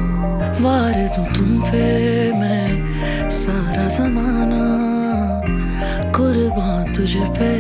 वार दूं तुम पे मैं सारा जमाना, कुर्बान तुझ पे